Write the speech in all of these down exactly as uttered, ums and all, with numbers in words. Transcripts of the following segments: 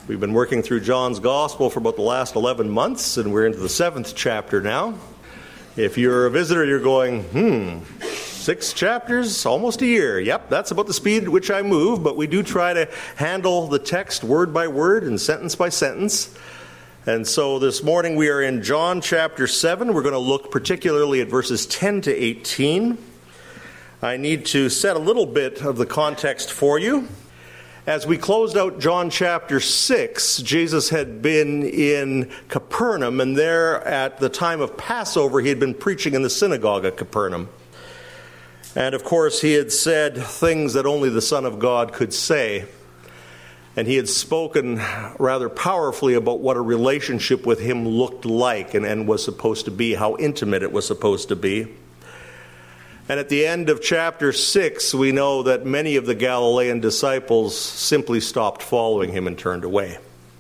We've been working through John's Gospel for about the last eleven months, and we're into the seventh chapter now. If you're a visitor, you're going, hmm, six chapters, almost a year. Yep, that's about the speed at which I move, but we do try to handle the text word by word and sentence by sentence. And so this morning we are in John chapter seven. We're going to look particularly at verses ten to eighteen. I need to set a little bit of the context for you. As we closed out John chapter six, Jesus had been in Capernaum, and there at the time of Passover, he had been preaching in the synagogue at Capernaum. And of course, he had said things that only the Son of God could say. And he had spoken rather powerfully about what a relationship with him looked like and, and was supposed to be, how intimate it was supposed to be. And at the end of chapter six, we know that many of the Galilean disciples simply stopped following him and turned away.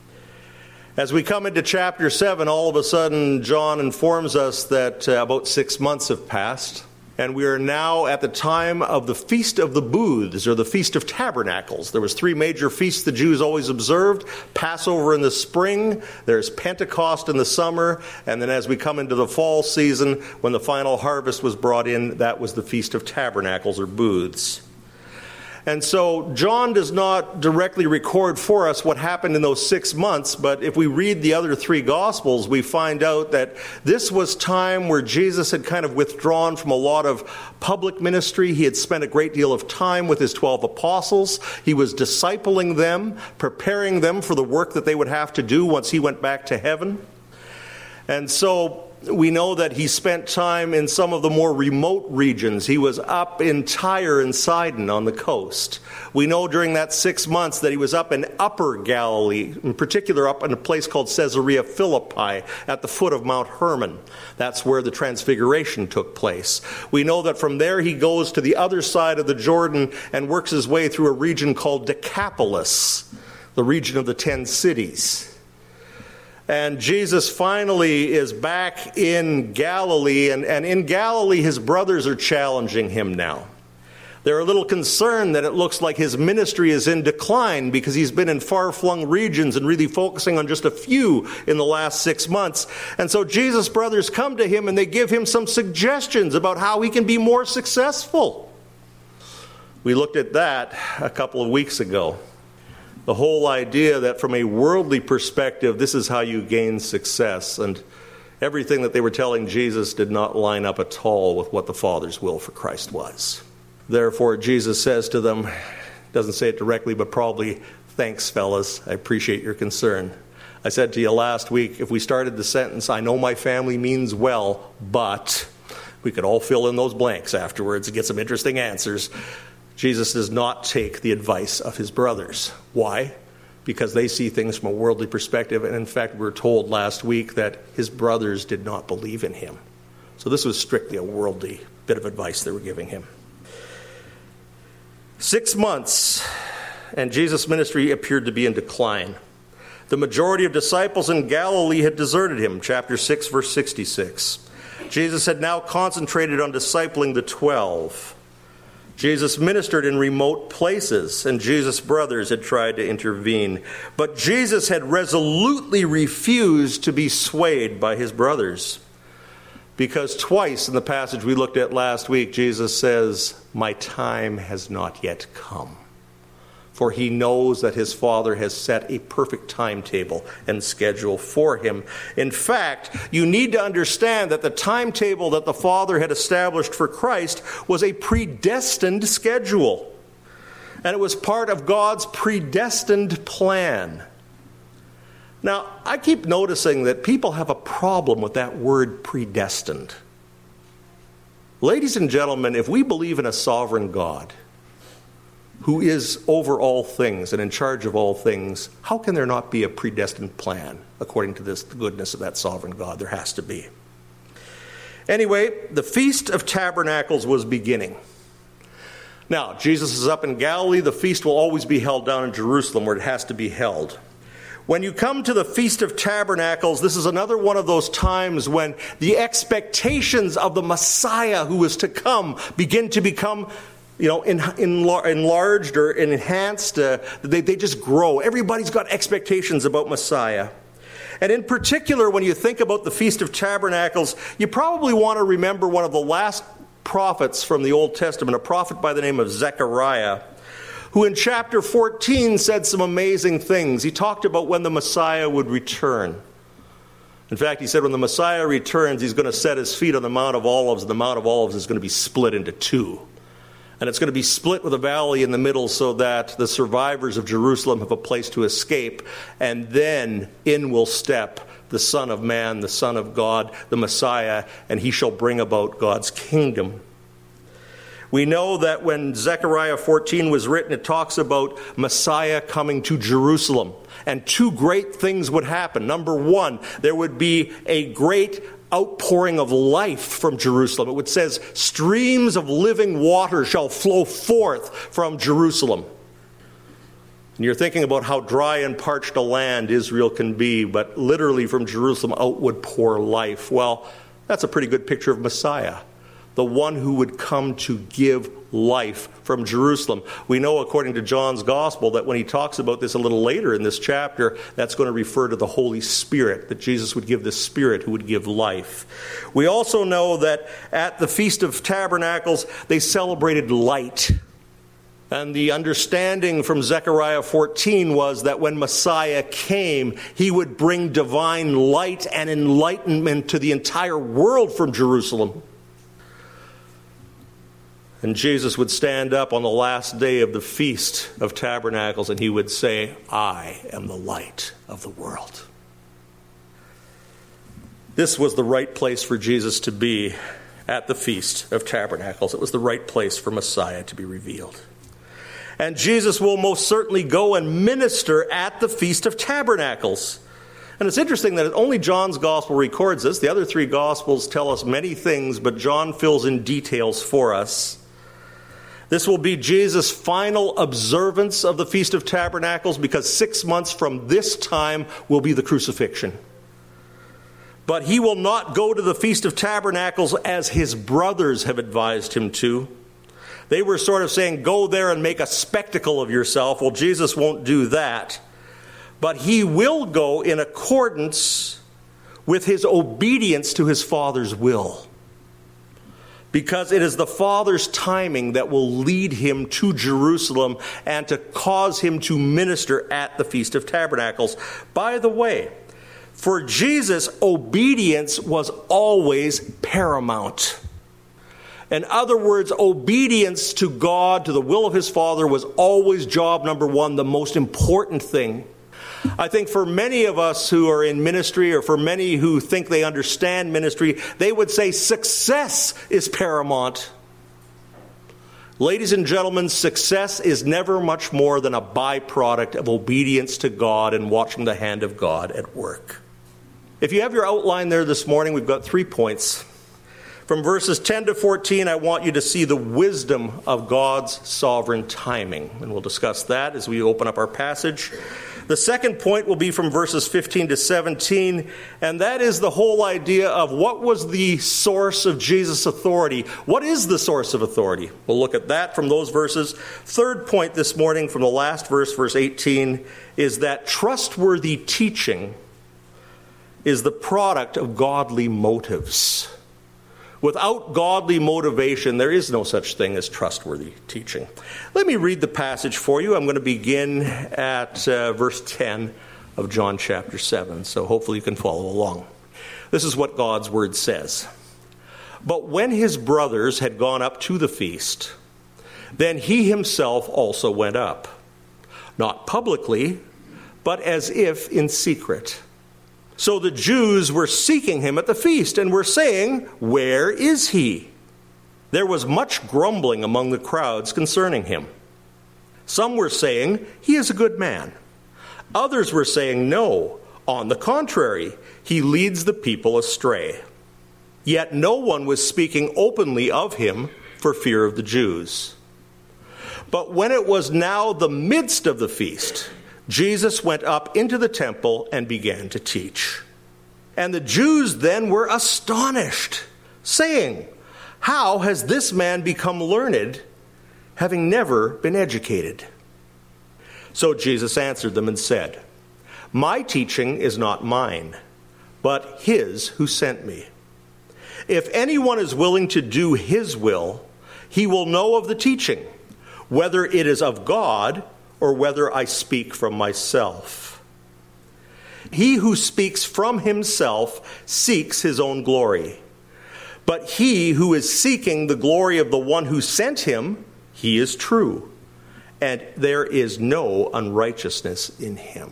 As we come into chapter seven, all of a sudden, John informs us that uh, about six months have passed. And we are now at the time of the Feast of the Booths, or the Feast of Tabernacles. There was three major feasts the Jews always observed. Passover in the spring, there's Pentecost in the summer, and then as we come into the fall season, when the final harvest was brought in, that was the Feast of Tabernacles, or Booths. And so John does not directly record for us what happened in those six months, but if we read the other three Gospels, we find out that this was time where Jesus had kind of withdrawn from a lot of public ministry. He had spent a great deal of time with his twelve apostles. He was discipling them, preparing them for the work that they would have to do once he went back to heaven. And so we know that he spent time in some of the more remote regions. He was up in Tyre and Sidon on the coast. We know during that six months that he was up in Upper Galilee, in particular up in a place called Caesarea Philippi at the foot of Mount Hermon. That's where the Transfiguration took place. We know that from there he goes to the other side of the Jordan and works his way through a region called Decapolis, the region of the ten cities. And Jesus finally is back in Galilee, and, and in Galilee his brothers are challenging him now. They're a little concerned that it looks like his ministry is in decline because he's been in far-flung regions and really focusing on just a few in the last six months. And so Jesus' brothers come to him and they give him some suggestions about how he can be more successful. We looked at that a couple of weeks ago. The whole idea that from a worldly perspective, this is how you gain success. And everything that they were telling Jesus did not line up at all with what the Father's will for Christ was. Therefore, Jesus says to them, doesn't say it directly, but probably, thanks, fellas, I appreciate your concern. I said to you last week, if we started the sentence, I know my family means well, but we could all fill in those blanks afterwards and get some interesting answers. Jesus does not take the advice of his brothers. Why? Because they see things from a worldly perspective. And in fact, we were told last week that his brothers did not believe in him. So this was strictly a worldly bit of advice they were giving him. Six months, and Jesus' ministry appeared to be in decline. The majority of disciples in Galilee had deserted him. Chapter six, verse sixty-six. Jesus had now concentrated on discipling the twelve. Jesus ministered in remote places, and Jesus' brothers had tried to intervene. But Jesus had resolutely refused to be swayed by his brothers. Because twice in the passage we looked at last week, Jesus says, "My time has not yet come." For he knows that his Father has set a perfect timetable and schedule for him. In fact, you need to understand that the timetable that the Father had established for Christ was a predestined schedule. And it was part of God's predestined plan. Now, I keep noticing that people have a problem with that word predestined. Ladies and gentlemen, if we believe in a sovereign God who is over all things and in charge of all things, how can there not be a predestined plan according to this, the goodness of that sovereign God? There has to be. Anyway, the Feast of Tabernacles was beginning. Now, Jesus is up in Galilee. The feast will always be held down in Jerusalem where it has to be held. When you come to the Feast of Tabernacles, this is another one of those times when the expectations of the Messiah who is to come begin to become you know, in, in, enlarged or enhanced. Uh, they, they just grow. Everybody's got expectations about Messiah. And in particular, when you think about the Feast of Tabernacles, you probably want to remember one of the last prophets from the Old Testament, a prophet by the name of Zechariah, who in chapter fourteen said some amazing things. He talked about when the Messiah would return. In fact, he said when the Messiah returns, he's going to set his feet on the Mount of Olives, and the Mount of Olives is going to be split into two. And it's going to be split with a valley in the middle so that the survivors of Jerusalem have a place to escape. And then in will step the Son of Man, the Son of God, the Messiah, and he shall bring about God's kingdom. We know that when Zechariah fourteen was written, it talks about Messiah coming to Jerusalem. And two great things would happen. Number one, there would be a great outpouring of life from Jerusalem. It says, streams of living water shall flow forth from Jerusalem. And you're thinking about how dry and parched a land Israel can be, but literally from Jerusalem out would pour life. Well, that's a pretty good picture of Messiah, the one who would come to give life from Jerusalem. We know, according to John's Gospel, that when he talks about this a little later in this chapter, that's going to refer to the Holy Spirit, that Jesus would give the Spirit who would give life. We also know that at the Feast of Tabernacles, they celebrated light. And the understanding from Zechariah fourteen was that when Messiah came, he would bring divine light and enlightenment to the entire world from Jerusalem. And Jesus would stand up on the last day of the Feast of Tabernacles and he would say, I am the light of the world. This was the right place for Jesus to be at the Feast of Tabernacles. It was the right place for Messiah to be revealed. And Jesus will most certainly go and minister at the Feast of Tabernacles. And it's interesting that only John's Gospel records this. The other three Gospels tell us many things, but John fills in details for us. This will be Jesus' final observance of the Feast of Tabernacles, because six months from this time will be the crucifixion. But he will not go to the Feast of Tabernacles as his brothers have advised him to. They were sort of saying, go there and make a spectacle of yourself. Well, Jesus won't do that. But he will go in accordance with his obedience to his Father's will. Because it is the Father's timing that will lead him to Jerusalem and to cause him to minister at the Feast of Tabernacles. By the way, for Jesus, obedience was always paramount. In other words, obedience to God, to the will of his Father, was always job number one, the most important thing. I think for many of us who are in ministry, or for many who think they understand ministry, they would say success is paramount. Ladies and gentlemen, success is never much more than a byproduct of obedience to God and watching the hand of God at work. If you have your outline there this morning, we've got three points. From verses ten to fourteen, I want you to see the wisdom of God's sovereign timing. And we'll discuss that as we open up our passage. The second point will be from verses fifteen to seventeen, and that is the whole idea of what was the source of Jesus' authority. What is the source of authority? We'll look at that from those verses. Third point this morning from the last verse, verse eighteen, is that trustworthy teaching is the product of godly motives. Without godly motivation, there is no such thing as trustworthy teaching. Let me read the passage for you. I'm going to begin at uh, verse ten of John chapter seven, so hopefully you can follow along. This is what God's word says. But when his brothers had gone up to the feast, then he himself also went up, not publicly, but as if in secret. So the Jews were seeking him at the feast and were saying, where is he? There was much grumbling among the crowds concerning him. Some were saying, he is a good man. Others were saying, no, on the contrary, he leads the people astray. Yet no one was speaking openly of him for fear of the Jews. But when it was now the midst of the feast, Jesus went up into the temple and began to teach. And the Jews then were astonished, saying, how has this man become learned? having never been educated." So Jesus answered them and said, "My teaching is not mine, but his who sent me. If anyone is willing to do his will, he will know of the teaching, whether it is of God or whether I speak from myself. He who speaks from himself seeks his own glory. But he who is seeking the glory of the one who sent him, he is true, and there is no unrighteousness in him."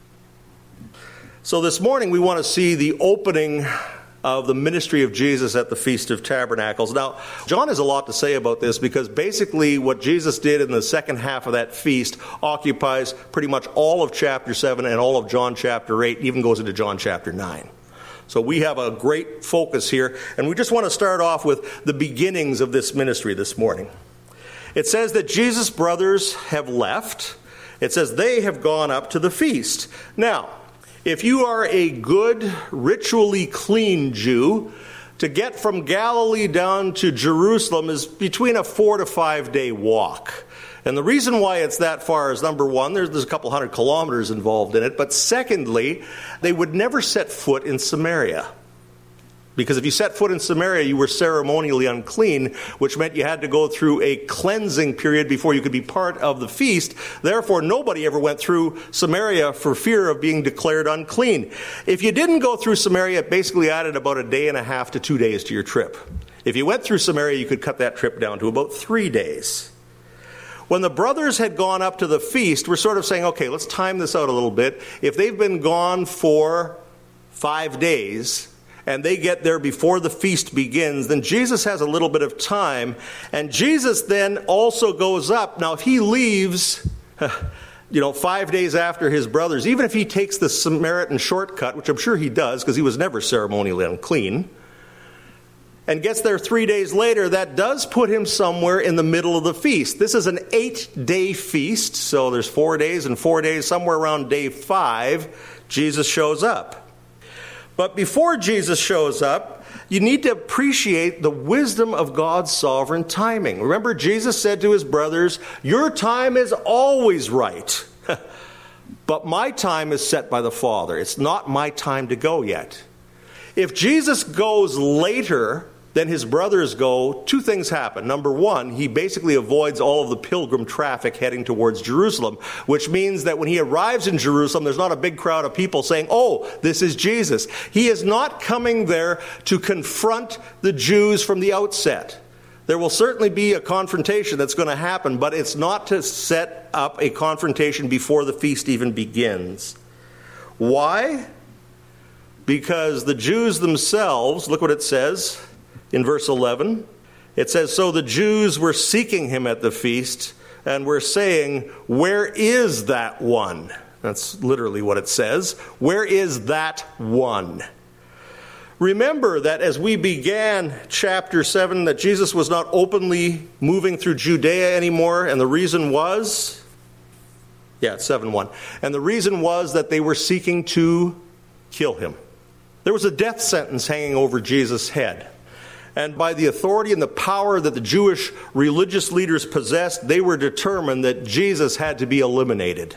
So this morning we want to see the opening of the ministry of Jesus at the Feast of Tabernacles. Now, John has a lot to say about this because basically what Jesus did in the second half of that feast occupies pretty much all of chapter seven and all of John chapter eight, even goes into John chapter nine. So we have a great focus here, and we just want to start off with the beginnings of this ministry this morning. It says that Jesus' brothers have left. It says they have gone up to the feast. Now, if you are a good, ritually clean Jew, to get from Galilee down to Jerusalem is between a four to five day walk. And the reason why it's that far is, number one, there's, there's a couple hundred kilometers involved in it. But secondly, they would never set foot in Samaria. Because if you set foot in Samaria, you were ceremonially unclean, which meant you had to go through a cleansing period before you could be part of the feast. Therefore, nobody ever went through Samaria for fear of being declared unclean. If you didn't go through Samaria, it basically added about a day and a half to two days to your trip. If you went through Samaria, you could cut that trip down to about three days. When the brothers had gone up to the feast, we're sort of saying, okay, let's time this out a little bit. If they've been gone for five days, and they get there before the feast begins, then Jesus has a little bit of time. And Jesus then also goes up. Now, if he leaves, you know, five days after his brothers, even if he takes the Samaritan shortcut, which I'm sure he does because he was never ceremonially unclean, and gets there three days later, that does put him somewhere in the middle of the feast. This is an eight-day feast, so there's four days and four days. Somewhere around day five, Jesus shows up. But before Jesus shows up, you need to appreciate the wisdom of God's sovereign timing. Remember, Jesus said to his brothers, "Your time is always right, but my time is set by the Father. It's not my time to go yet." If Jesus goes later than his brothers go, two things happen. Number one, he basically avoids all of the pilgrim traffic heading towards Jerusalem, which means that when he arrives in Jerusalem, there's not a big crowd of people saying, "Oh, this is Jesus." He is not coming there to confront the Jews from the outset. There will certainly be a confrontation that's going to happen, but it's not to set up a confrontation before the feast even begins. Why? Because the Jews themselves, look what it says in verse eleven. It says, "So the Jews were seeking him at the feast and were saying, 'Where is that one?'" That's literally what it says. Where is that one? Remember that as we began chapter seven, that Jesus was not openly moving through Judea anymore, and the reason was, yeah, it's seven one. And the reason was that they were seeking to kill him. There was a death sentence hanging over Jesus' head. And by the authority and the power that the Jewish religious leaders possessed, they were determined that Jesus had to be eliminated.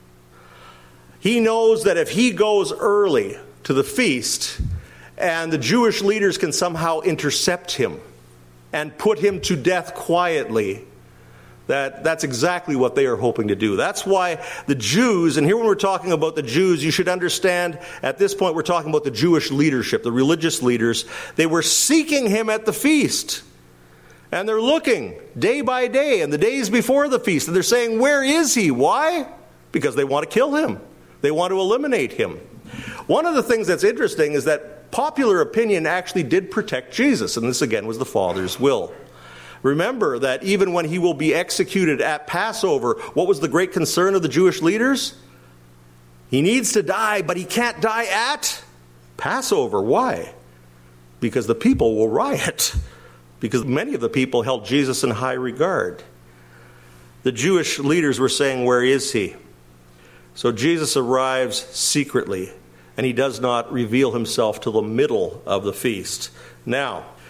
He knows that if he goes early to the feast, and the Jewish leaders can somehow intercept him and put him to death quietly, that that's exactly what they are hoping to do. That's why the Jews, and here when we're talking about the Jews, you should understand at this point we're talking about the Jewish leadership, the religious leaders. They were seeking him at the feast. And they're looking day by day and the days before the feast. And they're saying, "Where is he?" Why? Because they want to kill him. They want to eliminate him. One of the things that's interesting is that popular opinion actually did protect Jesus. And this again was the Father's will. Remember that even when he will be executed at Passover, what was the great concern of the Jewish leaders? He needs to die, but he can't die at Passover. Why? Because the people will riot. Because many of the people held Jesus in high regard. The Jewish leaders were saying, "Where is he?" So Jesus arrives secretly, and he does not reveal himself till the middle of the feast. Now,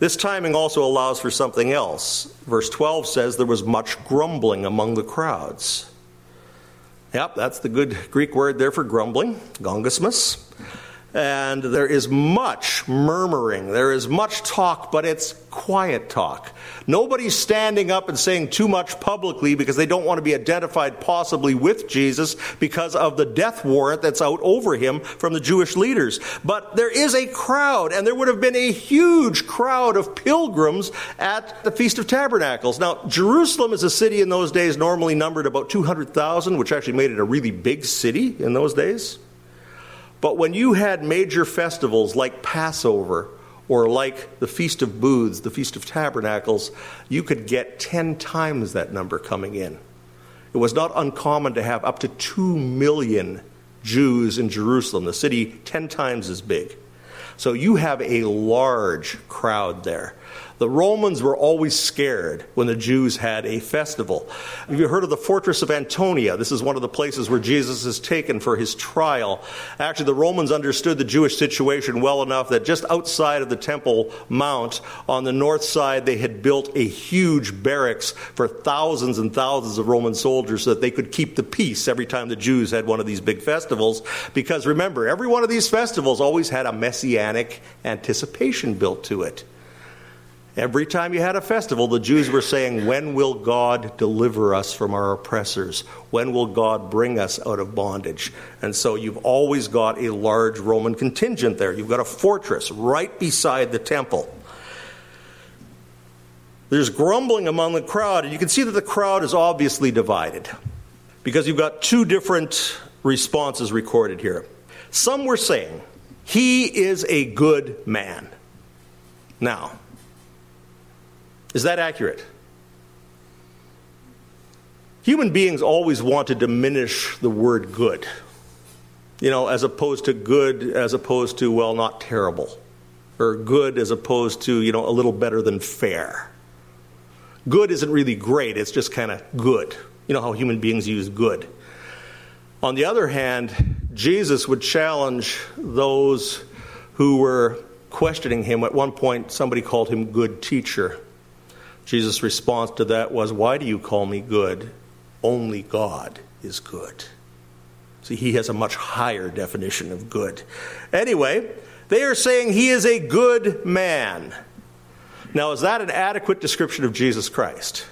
This timing also allows for something else. Verse twelve says there was much grumbling among the crowds. Yep, that's the good Greek word there for grumbling, gongismus. And there is much murmuring. There is much talk, but it's quiet talk. Nobody's standing up and saying too much publicly because they don't want to be identified possibly with Jesus because of the death warrant that's out over him from the Jewish leaders. But there is a crowd, and there would have been a huge crowd of pilgrims at the Feast of Tabernacles. Now, Jerusalem is a city in those days normally numbered about two hundred thousand, which actually made it a really big city in those days. But when you had major festivals like Passover or like the Feast of Booths, the Feast of Tabernacles, you could get ten times that number coming in. It was not uncommon to have up to two million Jews in Jerusalem, the city ten times as big. So you have a large crowd there. The Romans were always scared when the Jews had a festival. Have you heard of the fortress of Antonia? This is one of the places where Jesus is taken for his trial. Actually, the Romans understood the Jewish situation well enough that just outside of the Temple Mount, on the north side, they had built a huge barracks for thousands and thousands of Roman soldiers so that they could keep the peace every time the Jews had one of these big festivals. Because remember, every one of these festivals always had a messianic anticipation built to it. Every time you had a festival, the Jews were saying, when will God deliver us from our oppressors? When will God bring us out of bondage? And so you've always got a large Roman contingent there. You've got a fortress right beside the temple. There's grumbling among the crowd, and you can see that the crowd is obviously divided because you've got two different responses recorded here. Some were saying, he is a good man. Now, is that accurate? Human beings always want to diminish the word good, you know, as opposed to good, as opposed to, well, not terrible, or good as opposed to, you know, a little better than fair. Good isn't really great, it's just kind of good. You know how human beings use good. On the other hand, Jesus would challenge those who were questioning him. At one point, somebody called him good teacher. Jesus' response to that was, why do you call me good? Only God is good. See, he has a much higher definition of good. Anyway, they are saying he is a good man. Now, is that an adequate description of Jesus Christ?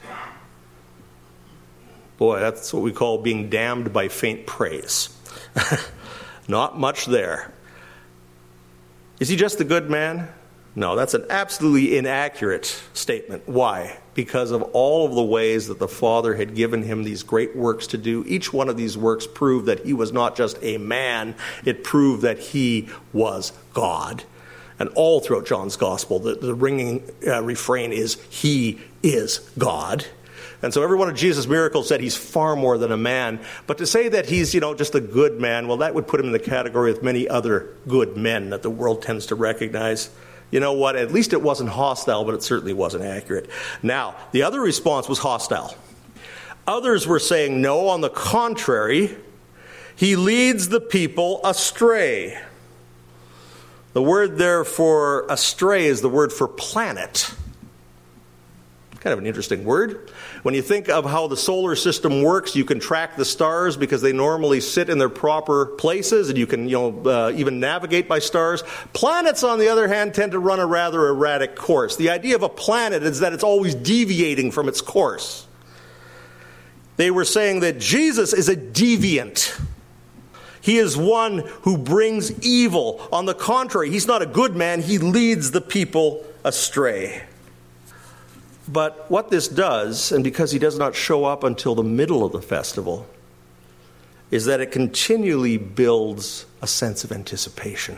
Boy, that's what we call being damned by faint praise. Not much there. Is he just a good man? No, that's an absolutely inaccurate statement. Why? Because of all of the ways that the Father had given him these great works to do. Each one of these works proved that he was not just a man. It proved that he was God. And all throughout John's Gospel, the, the ringing uh, refrain is, he is God. And so every one of Jesus' miracles said he's far more than a man. But to say that he's, you know, just a good man, well, that would put him in the category of many other good men that the world tends to recognize. You know what? At least it wasn't hostile, but it certainly wasn't accurate. Now, the other response was hostile. Others were saying, no, on the contrary, he leads the people astray. The word there for astray is the word for planet. Kind of an interesting word. When you think of how the solar system works, you can track the stars because they normally sit in their proper places, and you can, you know, uh, even navigate by stars. Planets, on the other hand, tend to run a rather erratic course. The idea of a planet is that it's always deviating from its course. They were saying that Jesus is a deviant. He is one who brings evil. On the contrary, he's not a good man. He leads the people astray. But what this does, and because he does not show up until the middle of the festival, is that it continually builds a sense of anticipation.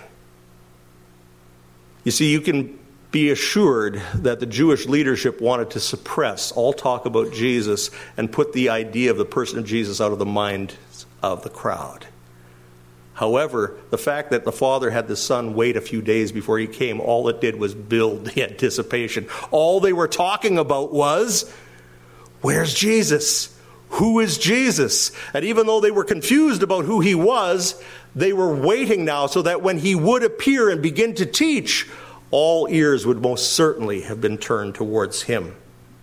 You see, you can be assured that the Jewish leadership wanted to suppress all talk about Jesus and put the idea of the person of Jesus out of the mind of the crowd. However, the fact that the Father had the Son wait a few days before he came, all it did was build the anticipation. All they were talking about was, where's Jesus? Who is Jesus? And even though they were confused about who he was, they were waiting now so that when he would appear and begin to teach, all ears would most certainly have been turned towards him.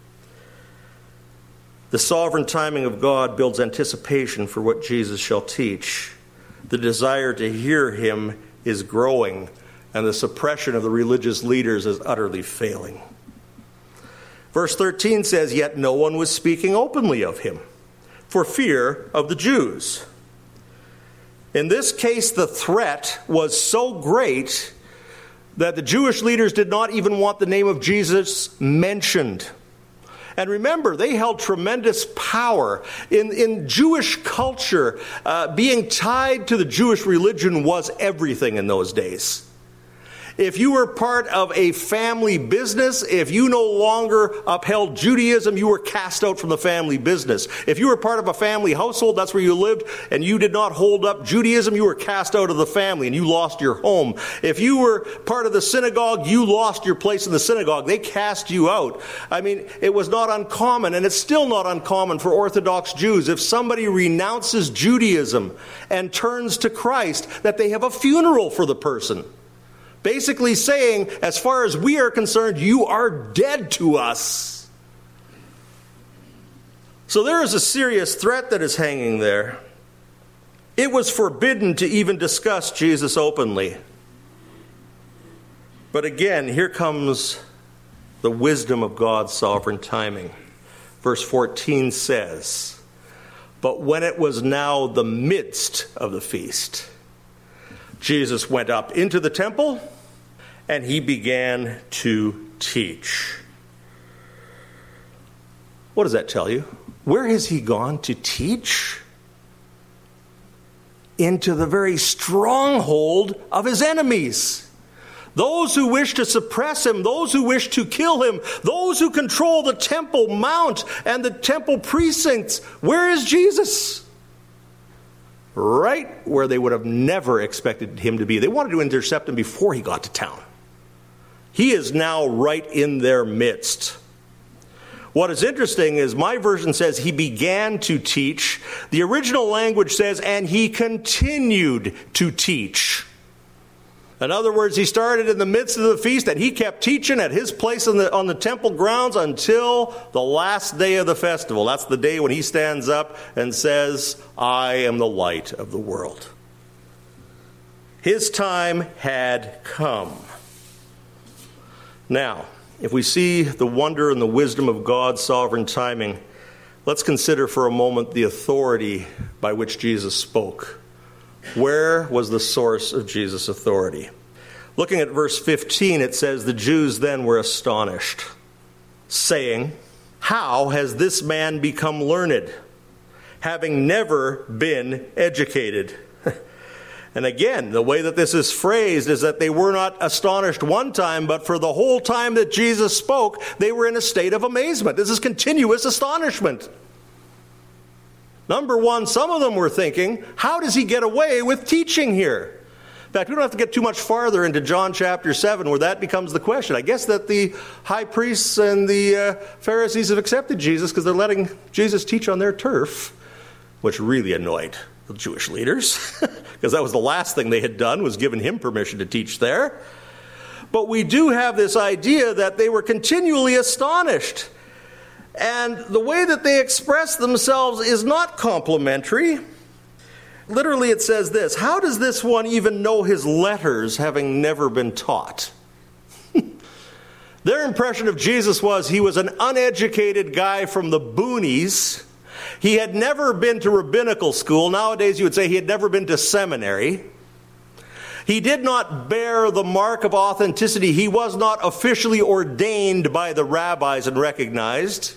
The sovereign timing of God builds anticipation for what Jesus shall teach. The desire to hear him is growing, and the suppression of the religious leaders is utterly failing. Verse thirteen says, "Yet no one was speaking openly of him, for fear of the Jews." In this case, the threat was so great that the Jewish leaders did not even want the name of Jesus mentioned. And remember, they held tremendous power. In, in Jewish culture, uh, being tied to the Jewish religion was everything in those days. If you were part of a family business, if you no longer upheld Judaism, you were cast out from the family business. If you were part of a family household, that's where you lived, and you did not hold up Judaism, you were cast out of the family and you lost your home. If you were part of the synagogue, you lost your place in the synagogue. They cast you out. I mean, it was not uncommon, and it's still not uncommon for Orthodox Jews. If somebody renounces Judaism and turns to Christ, that they have a funeral for the person. Basically saying, as far as we are concerned, you are dead to us. So there is a serious threat that is hanging there. It was forbidden to even discuss Jesus openly. But again, here comes the wisdom of God's sovereign timing. Verse fourteen says, "But when it was now the midst of the feast, Jesus went up into the temple, and he began to teach." What does that tell you? Where has he gone to teach? Into the very stronghold of his enemies. Those who wish to suppress him, those who wish to kill him, those who control the Temple Mount and the temple precincts. Where is Jesus? Right where they would have never expected him to be. They wanted to intercept him before he got to town. He is now right in their midst. What is interesting is my version says he began to teach. The original language says, and he continued to teach. In other words, he started in the midst of the feast and he kept teaching at his place on the, on the temple grounds until the last day of the festival. That's the day when he stands up and says, "I am the light of the world." His time had come. Now, if we see the wonder and the wisdom of God's sovereign timing, let's consider for a moment the authority by which Jesus spoke. Where was the source of Jesus' authority? Looking at verse fifteen, it says, "The Jews then were astonished, saying, 'How has this man become learned, having never been educated?'" And again, the way that this is phrased is that they were not astonished one time, but for the whole time that Jesus spoke, they were in a state of amazement. This is continuous astonishment. Number one, some of them were thinking, how does he get away with teaching here? In fact, we don't have to get too much farther into John chapter seven where that becomes the question. I guess that the high priests and the uh, Pharisees have accepted Jesus because they're letting Jesus teach on their turf, which really annoyed the Jewish leaders because that was the last thing they had done, was given him permission to teach there. But we do have this idea that they were continually astonished. And the way that they express themselves is not complimentary. Literally it says this, "How does this one even know his letters, having never been taught?" Their impression of Jesus was he was an uneducated guy from the boonies. He had never been to rabbinical school. Nowadays you would say he had never been to seminary. He did not bear the mark of authenticity. He was not officially ordained by the rabbis and recognized.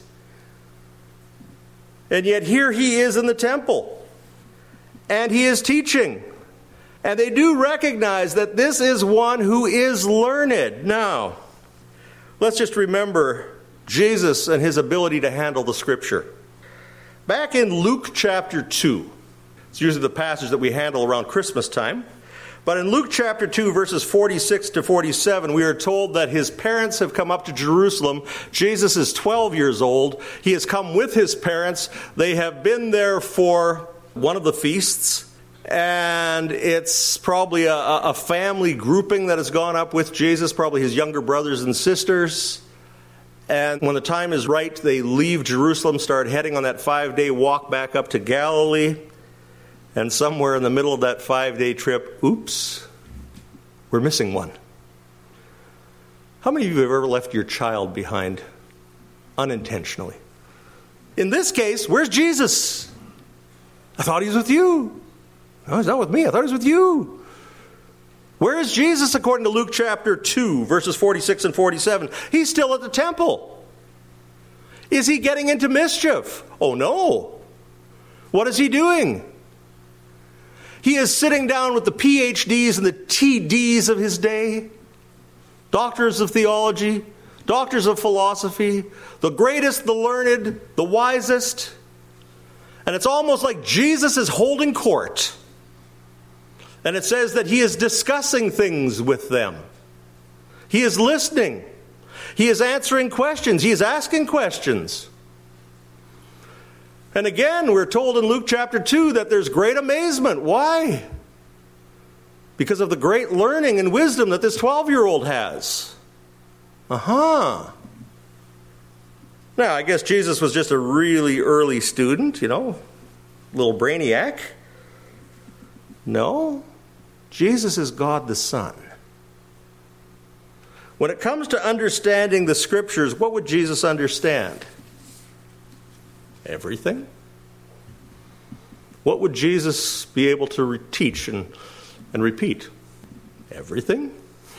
And yet here he is in the temple. And he is teaching. And they do recognize that this is one who is learned. Now, let's just remember Jesus and his ability to handle the Scripture. Back in Luke chapter two, it's usually the passage that we handle around Christmas time. But in Luke chapter two, verses forty-six to forty-seven, we are told that his parents have come up to Jerusalem. Jesus is twelve years old. He has come with his parents. They have been there for one of the feasts. And it's probably a, a family grouping that has gone up with Jesus, probably his younger brothers and sisters. And when the time is right, they leave Jerusalem, start heading on that five-day walk back up to Galilee. And somewhere in the middle of that five-day trip, oops, we're missing one. How many of you have ever left your child behind unintentionally? In this case, where's Jesus? I thought he was with you. No, he's not with me. I thought he was with you. Where is Jesus according to Luke chapter two, verses forty-six and forty-seven? He's still at the temple. Is he getting into mischief? Oh, no. What is he doing? He is sitting down with the P H Ds and the T Ds of his day, doctors of theology, doctors of philosophy, the greatest, the learned, the wisest. And it's almost like Jesus is holding court. And it says that he is discussing things with them. He is listening. He is answering questions. He is asking questions. And again, we're told in Luke chapter two that there's great amazement. Why? Because of the great learning and wisdom that this twelve-year-old has. Uh-huh. Now, I guess Jesus was just a really early student, you know, little brainiac. No. Jesus is God the Son. When it comes to understanding the Scriptures, what would Jesus understand? Everything. What would Jesus be able to re- teach and, and repeat? Everything.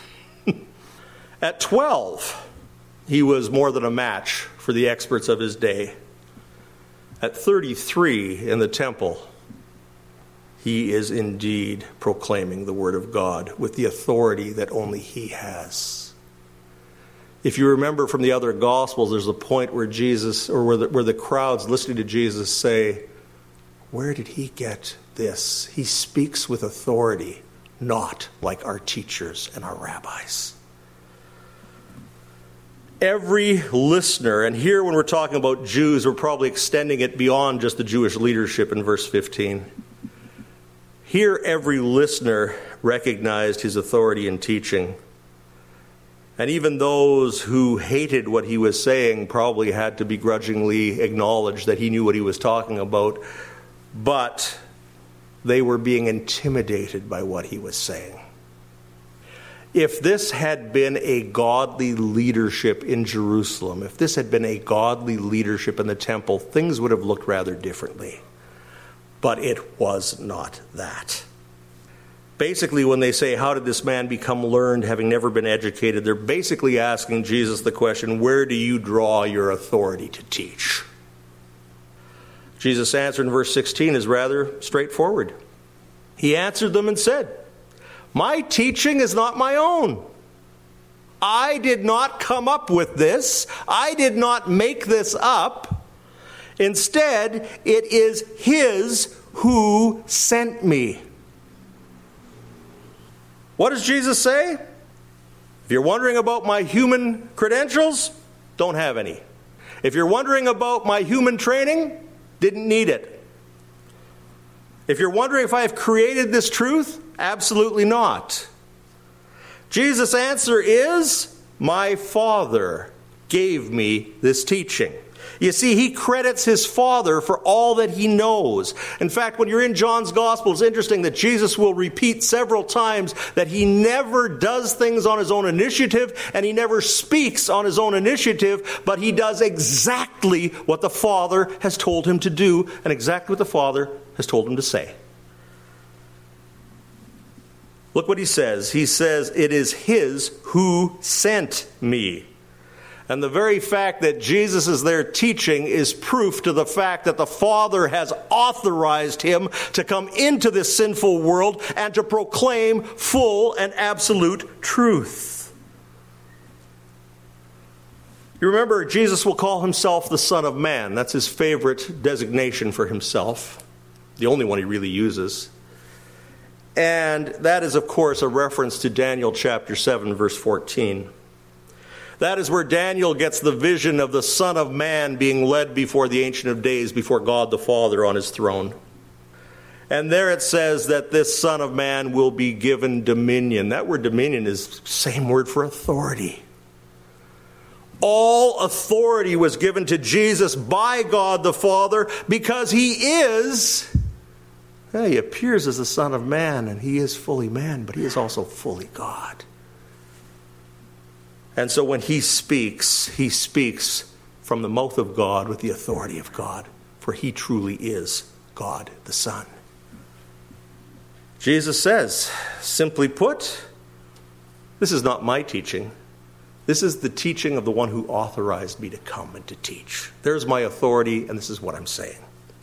At twelve, he was more than a match for the experts of his day. At thirty-three in the temple, he is indeed proclaiming the Word of God with the authority that only he has. If you remember from the other Gospels, there's a point where Jesus, or where the, where the crowds listening to Jesus say, where did he get this? He speaks with authority, not like our teachers and our rabbis. Every listener, and here when we're talking about Jews, we're probably extending it beyond just the Jewish leadership in verse fifteen. Here every listener recognized his authority in teaching. And even those who hated what he was saying probably had to begrudgingly acknowledge that he knew what he was talking about. But they were being intimidated by what he was saying. If this had been a godly leadership in Jerusalem, if this had been a godly leadership in the temple, things would have looked rather differently. But it was not that. Basically, when they say, how did this man become learned having never been educated, they're basically asking Jesus the question, where do you draw your authority to teach? Jesus' answer in verse sixteen is rather straightforward. He answered them and said, my teaching is not my own. I did not come up with this. I did not make this up. Instead, it is his who sent me. What does Jesus say? If you're wondering about my human credentials, don't have any. If you're wondering about my human training, didn't need it. If you're wondering if I have created this truth, absolutely not. Jesus' answer is, my Father gave me this teaching. You see, he credits his Father for all that he knows. In fact, when you're in John's Gospel, it's interesting that Jesus will repeat several times that he never does things on his own initiative and he never speaks on his own initiative, but he does exactly what the Father has told him to do and exactly what the Father has told him to say. Look what he says. He says, it is his who sent me. And the very fact that Jesus is there teaching is proof to the fact that the Father has authorized him to come into this sinful world and to proclaim full and absolute truth. You remember, Jesus will call himself the Son of Man. That's his favorite designation for himself, the only one he really uses. And that is, of course, a reference to Daniel chapter seven, verse fourteen. That is where Daniel gets the vision of the Son of Man being led before the Ancient of Days, before God the Father on his throne. And there it says that this Son of Man will be given dominion. That word dominion is the same word for authority. All authority was given to Jesus by God the Father because he is, well, he appears as the Son of Man, and he is fully man, but he is also fully God. And so when he speaks, he speaks from the mouth of God with the authority of God, for he truly is God the Son. Jesus says, simply put, this is not my teaching. This is the teaching of the one who authorized me to come and to teach. There's my authority, and this is what I'm saying.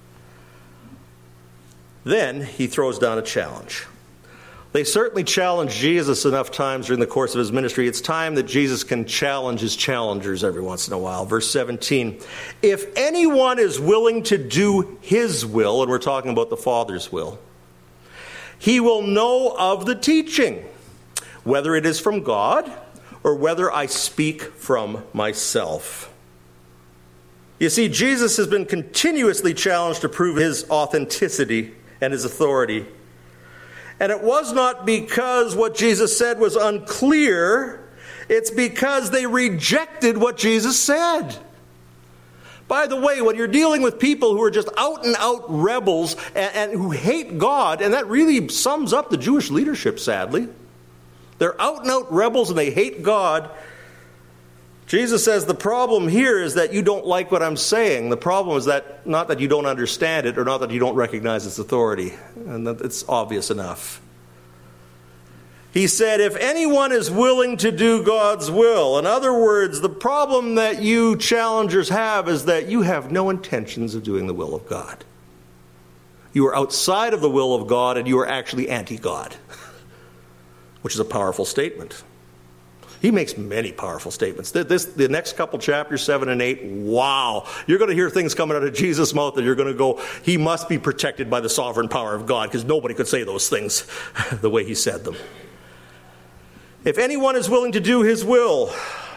Then he throws down a challenge. They certainly challenged Jesus enough times during the course of his ministry. It's time that Jesus can challenge his challengers every once in a while. Verse seventeen, if anyone is willing to do his will, and we're talking about the Father's will, he will know of the teaching, whether it is from God or whether I speak from myself. You see, Jesus has been continuously challenged to prove his authenticity and his authority. And it was not because what Jesus said was unclear. It's because they rejected what Jesus said. By the way, when you're dealing with people who are just out and out rebels and, and who hate God, and that really sums up the Jewish leadership, sadly. They're out and out rebels and they hate God. Jesus says the problem here is that you don't like what I'm saying. The problem is that not that you don't understand it or not that you don't recognize its authority. And that it's obvious enough. He said, if anyone is willing to do God's will, in other words, the problem that you challengers have is that you have no intentions of doing the will of God. You are outside of the will of God and you are actually anti-God, which is a powerful statement. He makes many powerful statements. This, the next couple chapters, seven and eight, wow. You're going to hear things coming out of Jesus' mouth that you're going to go, he must be protected by the sovereign power of God, because nobody could say those things the way he said them. If anyone is willing to do his will.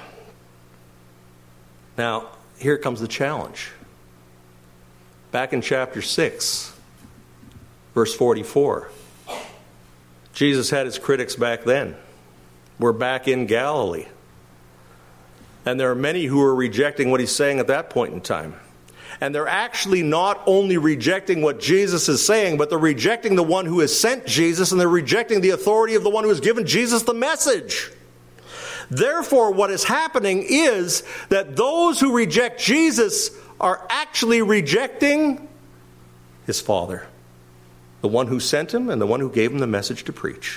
Now, here comes the challenge. Back in chapter six, verse forty-four, Jesus had his critics back then. We're back in Galilee. And there are many who are rejecting what he's saying at that point in time. And they're actually not only rejecting what Jesus is saying, but they're rejecting the one who has sent Jesus, and they're rejecting the authority of the one who has given Jesus the message. Therefore, what is happening is that those who reject Jesus are actually rejecting his Father, the one who sent him and the one who gave him the message to preach.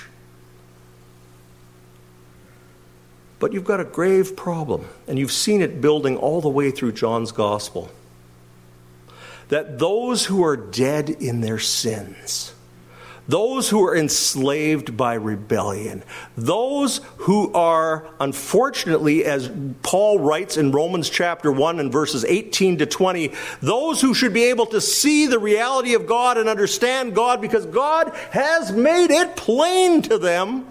But you've got a grave problem, and you've seen it building all the way through John's Gospel. That those who are dead in their sins, those who are enslaved by rebellion, those who are, unfortunately, as Paul writes in Romans chapter one and verses eighteen to twenty, those who should be able to see the reality of God and understand God because God has made it plain to them.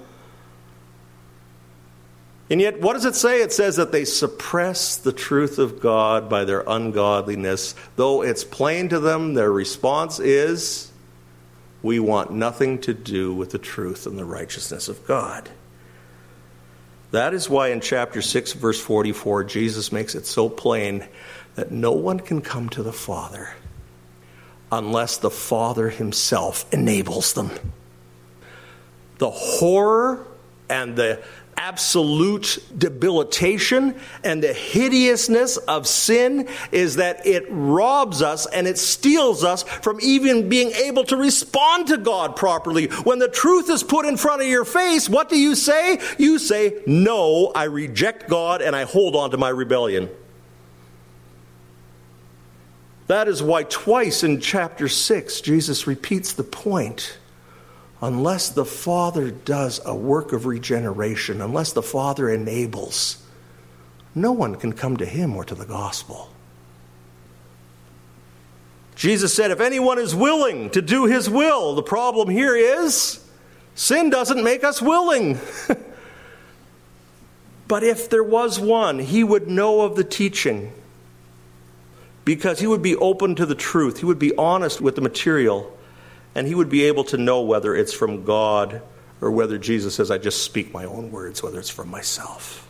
And yet, what does it say? It says that they suppress the truth of God by their ungodliness. Though it's plain to them, their response is, we want nothing to do with the truth and the righteousness of God. That is why in chapter six, verse forty-four, Jesus makes it so plain that no one can come to the Father unless the Father himself enables them. The horror and the absolute debilitation and the hideousness of sin is that it robs us and it steals us from even being able to respond to God properly. When the truth is put in front of your face, what do you say? You say, no, I reject God and I hold on to my rebellion. That is why twice in chapter six, Jesus repeats the point. Unless the Father does a work of regeneration, unless the Father enables, no one can come to him or to the gospel. Jesus said, if anyone is willing to do his will, the problem here is sin doesn't make us willing. But if there was one, he would know of the teaching because he would be open to the truth. He would be honest with the material. and he would be able to know whether it's from God or whether Jesus says, I just speak my own words, whether it's from myself.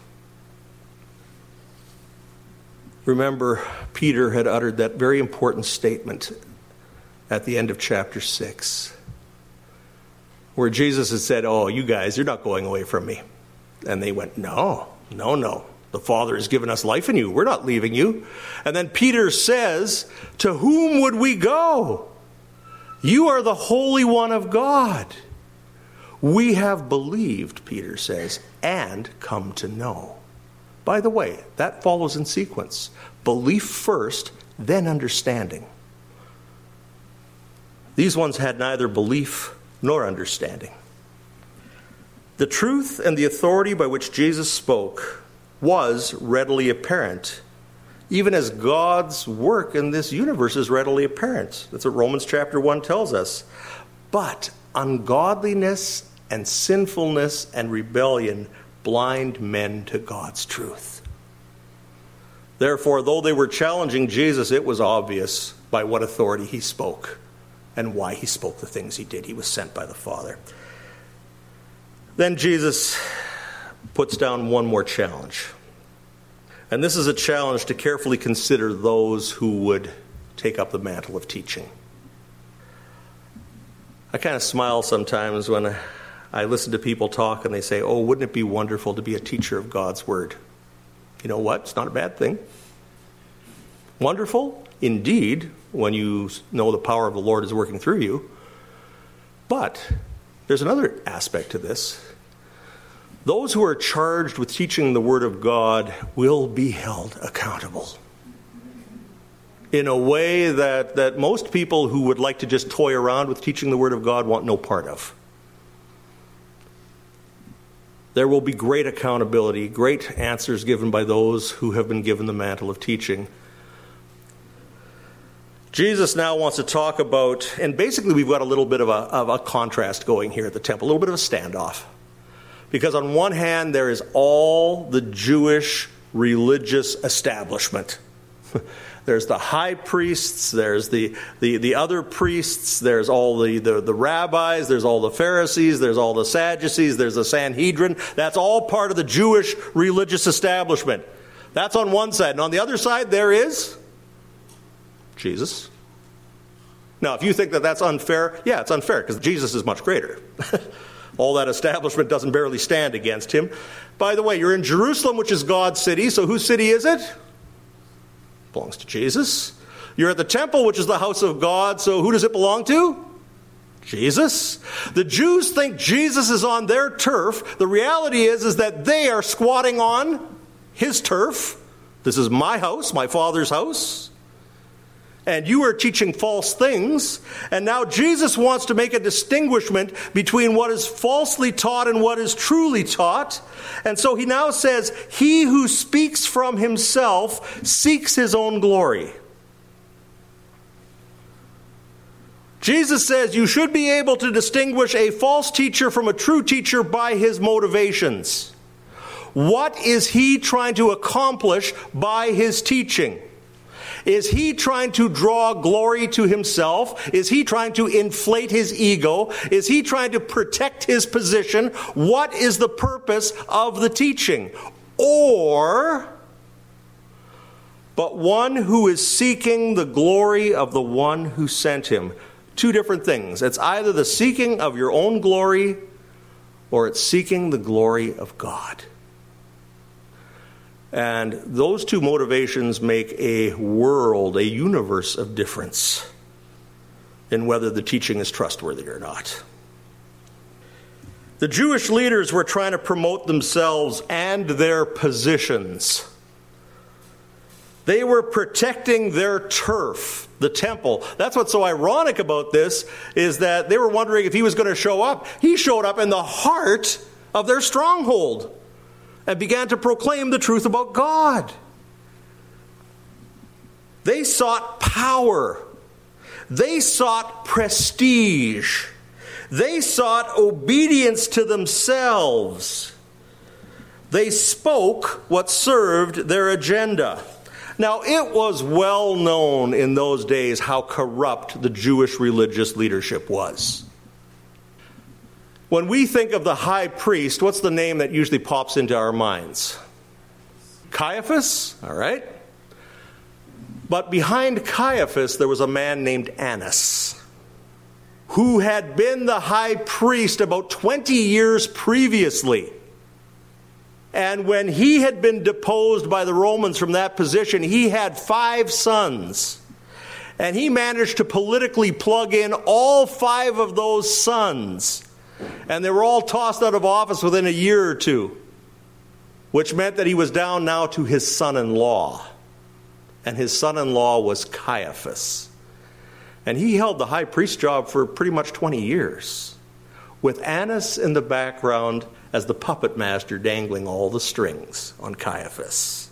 Remember, Peter had uttered that very important statement at the end of chapter six, where Jesus had said, oh, you guys, you're not going away from me. And they went, no, no, no. The Father has given us life in you. We're not leaving you. And then Peter says, to whom would we go? You are the Holy One of God. We have believed, Peter says, and come to know. By the way, that follows in sequence. Belief first, then understanding. These ones had neither belief nor understanding. The truth and the authority by which Jesus spoke was readily apparent, even as God's work in this universe is readily apparent. That's what Romans chapter one tells us. But ungodliness and sinfulness and rebellion blind men to God's truth. Therefore, though they were challenging Jesus, it was obvious by what authority he spoke and why he spoke the things he did. He was sent by the Father. Then Jesus puts down one more challenge. And this is a challenge to carefully consider those who would take up the mantle of teaching. I kind of smile sometimes when I listen to people talk and they say, oh, wouldn't it be wonderful to be a teacher of God's Word? You know what? It's not a bad thing. Wonderful, indeed, when you know the power of the Lord is working through you. But there's another aspect to this. Those who are charged with teaching the Word of God will be held accountable in a way that, that most people who would like to just toy around with teaching the Word of God want no part of. There will be great accountability, great answers given by those who have been given the mantle of teaching. Jesus now wants to talk about, and basically we've got a little bit of a, of a contrast going here at the temple, a little bit of a standoff. Because on one hand, there is all the Jewish religious establishment. There's the high priests, there's the, the, the other priests, there's all the, the, the rabbis, there's all the Pharisees, there's all the Sadducees, there's the Sanhedrin. That's all part of the Jewish religious establishment. That's on one side. And on the other side, there is Jesus. Now, if you think that that's unfair, yeah, it's unfair because Jesus is much greater. All that establishment doesn't barely stand against him. By the way, you're in Jerusalem, which is God's city. So whose city is it? Belongs to Jesus. You're at the temple, which is the house of God. So who does it belong to? Jesus. The Jews think Jesus is on their turf. The reality is, is that they are squatting on his turf. This is my house, my Father's house. And you are teaching false things. And now Jesus wants to make a distinguishment between what is falsely taught and what is truly taught. And so he now says, he who speaks from himself seeks his own glory. Jesus says you should be able to distinguish a false teacher from a true teacher by his motivations. What is he trying to accomplish by his teaching? Is he trying to draw glory to himself? Is he trying to inflate his ego? Is he trying to protect his position? What is the purpose of the teaching? Or, but one who is seeking the glory of the one who sent him. Two different things. It's either the seeking of your own glory or it's seeking the glory of God. And those two motivations make a world, a universe of difference in whether the teaching is trustworthy or not. The Jewish leaders were trying to promote themselves and their positions. They were protecting their turf, the temple. That's what's so ironic about this, is that they were wondering if he was going to show up. He showed up in the heart of their stronghold and began to proclaim the truth about God. They sought power. They sought prestige. They sought obedience to themselves. They spoke what served their agenda. Now, it was well known in those days how corrupt the Jewish religious leadership was. When we think of the high priest, what's the name that usually pops into our minds? Caiaphas, all right. But behind Caiaphas, there was a man named Annas, who had been the high priest about twenty years previously. And when he had been deposed by the Romans from that position, he had five sons. And he managed to politically plug in all five of those sons. And they were all tossed out of office within a year or two, which meant that he was down now to his son-in-law. And his son-in-law was Caiaphas. And he held the high priest job for pretty much twenty years, with Annas in the background as the puppet master dangling all the strings on Caiaphas.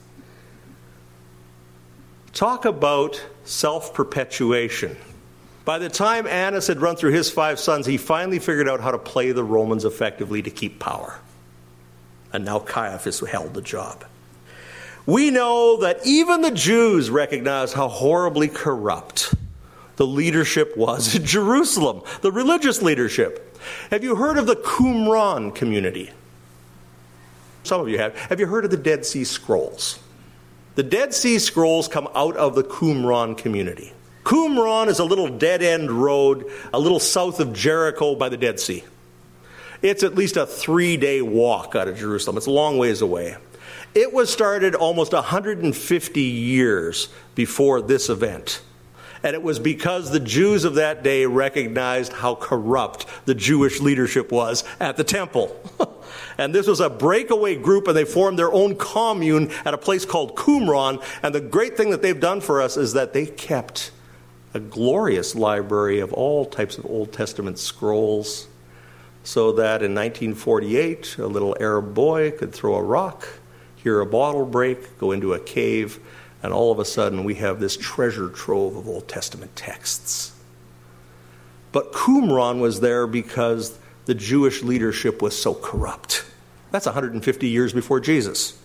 Talk about self-perpetuation. By the time Annas had run through his five sons, he finally figured out how to play the Romans effectively to keep power. And now Caiaphas held the job. We know that even the Jews recognized how horribly corrupt the leadership was in Jerusalem, the religious leadership. Have you heard of the Qumran community? Some of you have. Have you heard of the Dead Sea Scrolls? The Dead Sea Scrolls come out of the Qumran community. Qumran is a little dead-end road, a little south of Jericho by the Dead Sea. It's at least a three-day walk out of Jerusalem. It's a long ways away. It was started almost one hundred fifty years before this event. And it was because the Jews of that day recognized how corrupt the Jewish leadership was at the temple. And this was a breakaway group, and they formed their own commune at a place called Qumran. And the great thing that they've done for us is that they kept a glorious library of all types of Old Testament scrolls, so that in nineteen forty-eight, a little Arab boy could throw a rock, hear a bottle break, go into a cave, and all of a sudden we have this treasure trove of Old Testament texts. But Qumran was there because the Jewish leadership was so corrupt. That's one hundred fifty years before Jesus.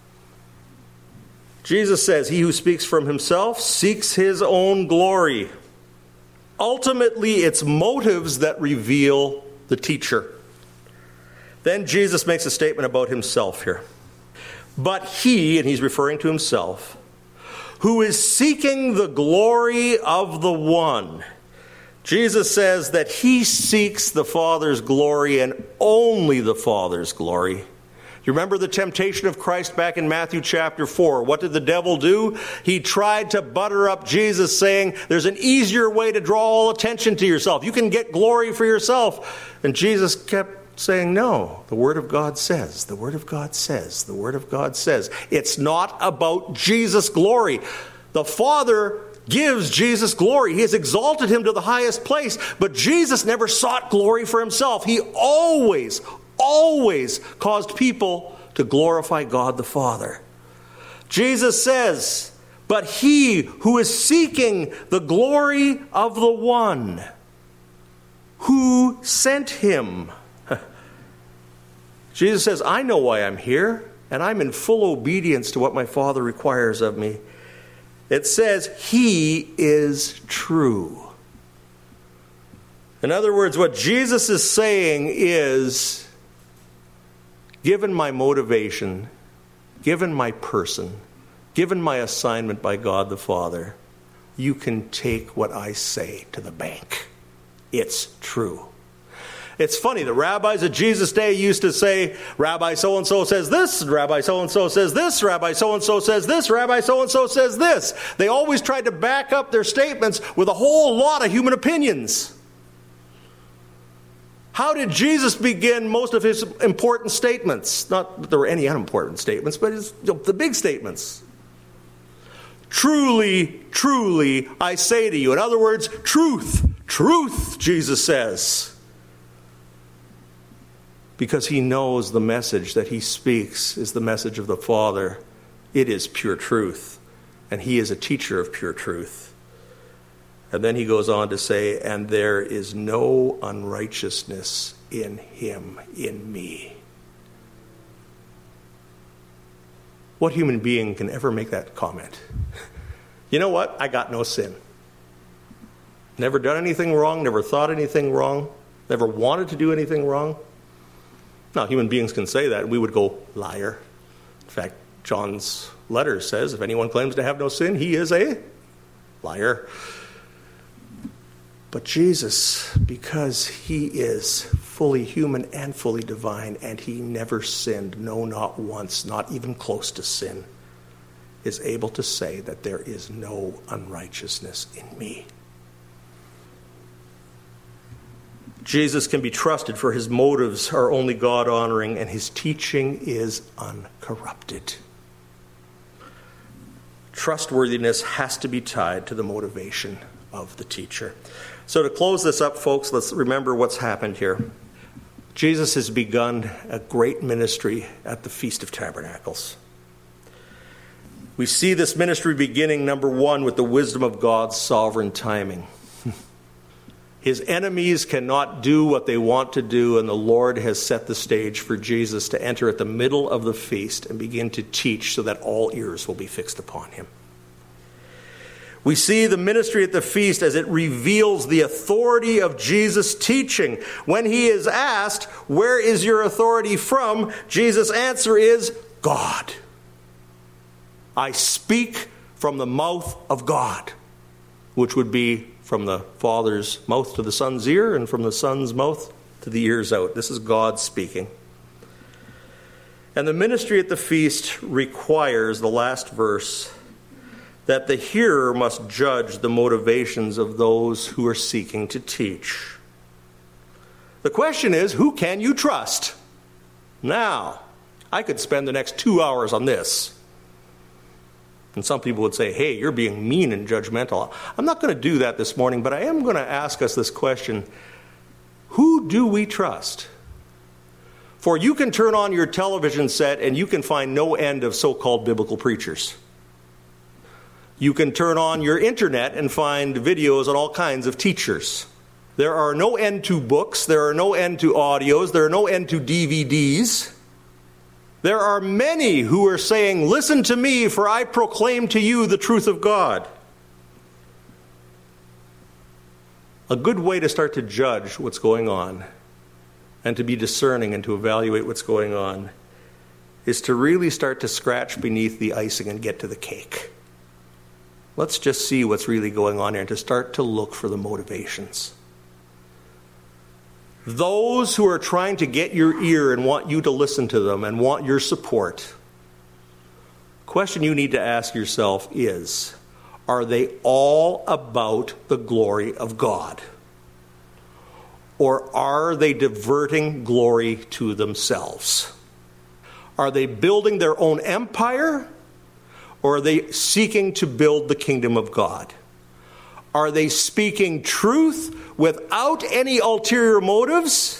Jesus says, "He who speaks from himself seeks his own glory." Ultimately, it's motives that reveal the teacher. Then Jesus makes a statement about himself here. But he, and he's referring to himself, who is seeking the glory of the one. Jesus says that he seeks the Father's glory and only the Father's glory. You remember the temptation of Christ back in Matthew chapter four. What did the devil do? He tried to butter up Jesus, saying, there's an easier way to draw all attention to yourself. You can get glory for yourself. And Jesus kept saying, no, the Word of God says, the Word of God says, the Word of God says. It's not about Jesus' glory. The Father gives Jesus glory. He has exalted him to the highest place. But Jesus never sought glory for himself. He always, always caused people to glorify God the Father. Jesus says, but he who is seeking the glory of the one who sent him. Jesus says, I know why I'm here, and I'm in full obedience to what my Father requires of me. It says, he is true. In other words, what Jesus is saying is, given my motivation, given my person, given my assignment by God the Father, you can take what I say to the bank. It's true. It's funny, the rabbis of Jesus' day used to say, Rabbi so-and-so says this, Rabbi so-and-so says this, Rabbi so-and-so says this, Rabbi so-and-so says this. They always tried to back up their statements with a whole lot of human opinions. How did Jesus begin most of his important statements? Not that there were any unimportant statements, but his, you know, the big statements. Truly, truly, I say to you. In other words, truth, truth, Jesus says. Because he knows the message that he speaks is the message of the Father. It is pure truth. And he is a teacher of pure truth. And then he goes on to say, and there is no unrighteousness in him, in me. What human being can ever make that comment? You know what? I got no sin. Never done anything wrong, never thought anything wrong, never wanted to do anything wrong. Now, human beings can say that, and we would go, liar. In fact, John's letter says, if anyone claims to have no sin, he is a liar. But Jesus, because he is fully human and fully divine, and he never sinned, no, not once, not even close to sin, is able to say that there is no unrighteousness in me. Jesus can be trusted, for his motives are only God-honoring, and his teaching is uncorrupted. Trustworthiness has to be tied to the motivation of the teacher. So to close this up, folks, let's remember what's happened here. Jesus has begun a great ministry at the Feast of Tabernacles. We see this ministry beginning, number one, with the wisdom of God's sovereign timing. His enemies cannot do what they want to do, and the Lord has set the stage for Jesus to enter at the middle of the feast and begin to teach so that all ears will be fixed upon him. We see the ministry at the feast as it reveals the authority of Jesus' teaching. When he is asked, "Where is your authority from?" Jesus' answer is, "God. I speak from the mouth of God," which would be from the Father's mouth to the Son's ear, and from the Son's mouth to the ears out. This is God speaking. And the ministry at the feast requires, the last verse, that the hearer must judge the motivations of those who are seeking to teach. The question is, who can you trust? Now, I could spend the next two hours on this. And some people would say, hey, you're being mean and judgmental. I'm not going to do that this morning, but I am going to ask us this question. Who do we trust? For you can turn on your television set and you can find no end of so-called biblical preachers. You can turn on your internet and find videos on all kinds of teachers. There are no end to books. There are no end to audios. There are no end to D V Ds. There are many who are saying, "Listen to me, for I proclaim to you the truth of God." A good way to start to judge what's going on and to be discerning and to evaluate what's going on is to really start to scratch beneath the icing and get to the cake. Let's just see what's really going on here and to start to look for the motivations. Those who are trying to get your ear and want you to listen to them and want your support, the question you need to ask yourself is, are they all about the glory of God? Or are they diverting glory to themselves? Are they building their own empire? Or are they seeking to build the kingdom of God? Are they speaking truth without any ulterior motives?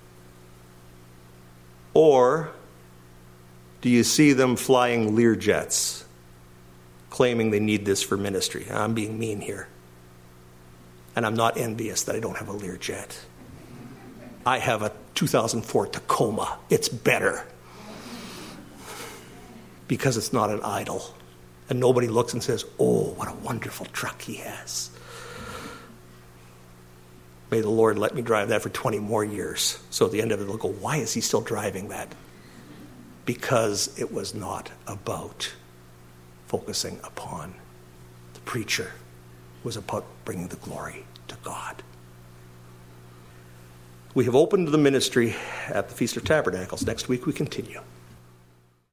Or do you see them flying Learjets, claiming they need this for ministry? I'm being mean here. And I'm not envious that I don't have a Learjet. I have a two thousand four Tacoma. It's better. Because it's not an idol. And nobody looks and says, "Oh, what a wonderful truck he has." May the Lord let me drive that for twenty more years. So at the end of it, they'll go, "Why is he still driving that?" Because it was not about focusing upon the preacher. It was about bringing the glory to God. We have opened the ministry at the Feast of Tabernacles. Next week we continue.